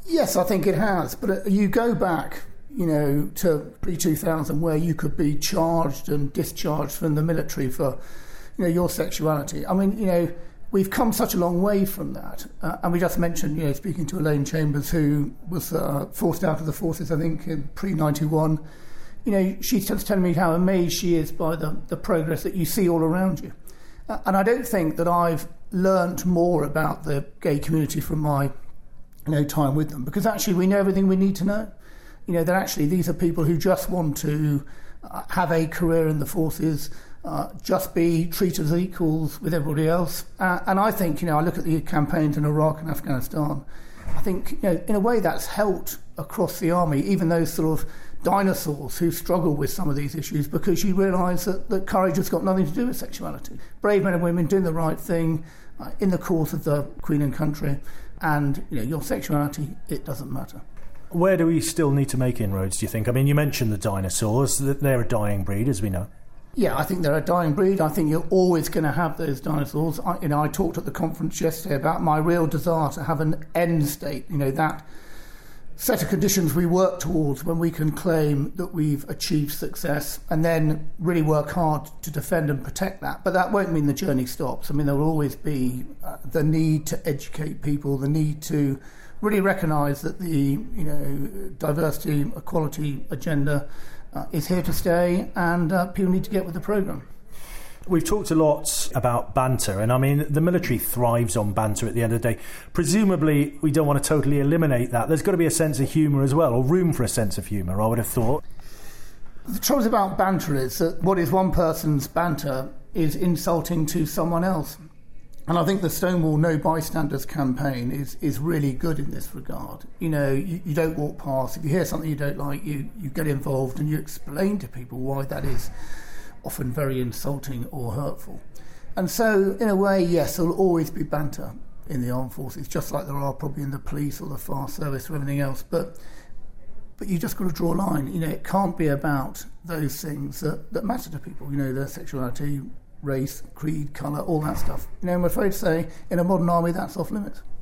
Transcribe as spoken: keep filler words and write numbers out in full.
Yes, I think it has. But you go back, you know, to pre two thousand, where you could be charged and discharged from the military for, you know, your sexuality. I mean, you know, we've come such a long way from that. Uh, and we just mentioned, you know, speaking to Elaine Chambers, who was uh, forced out of the forces, I think, in pre ninety-one. You know, she's just telling me how amazed she is by the, the progress that you see all around you. Uh, and I don't think that I've learnt more about the gay community from my, you know, time with them, because actually we know everything we need to know. You know, that actually these are people who just want to uh, have a career in the forces, uh, just be treated as equals with everybody else. Uh, and I think, you know, I look at the campaigns in Iraq and Afghanistan, I think, you know, in a way that's helped across the army, even those sort of dinosaurs who struggle with some of these issues, because you realise that, that courage has got nothing to do with sexuality. Brave men and women doing the right thing uh, in the cause of the Queen and country, and, you know, your sexuality, it doesn't matter. Where do we still need to make inroads, do you think? I mean, you mentioned the dinosaurs, that they're a dying breed, as we know. Yeah, I think they're a dying breed. I think you're always going to have those dinosaurs. I, you know, I talked at the conference yesterday about my real desire to have an end state, you know, that set of conditions we work towards when we can claim that we've achieved success, and then really work hard to defend and protect that. But that won't mean the journey stops. I mean, there will always be uh, the need to educate people, the need to really recognise that the, you know, diversity, equality agenda uh, is here to stay, and uh, people need to get with the programme. We've talked a lot about banter, and I mean, the military thrives on banter at the end of the day. Presumably, we don't want to totally eliminate that. There's got to be a sense of humour as well, or room for a sense of humour, I would have thought. The trouble about banter is that what is one person's banter is insulting to someone else. And I think the Stonewall No Bystanders campaign is, is really good in this regard. You know, you, you don't walk past. If you hear something you don't like, you, you get involved and you explain to people why that is often very insulting or hurtful. And so, in a way, yes, there will always be banter in the armed forces, just like there are probably in the police or the fire service or everything else. But but you just got to draw a line. You know, it can't be about those things that, that matter to people, you know, their sexuality, race, creed, colour, all that stuff. You know, I'm afraid to say, in a modern army, that's off limits.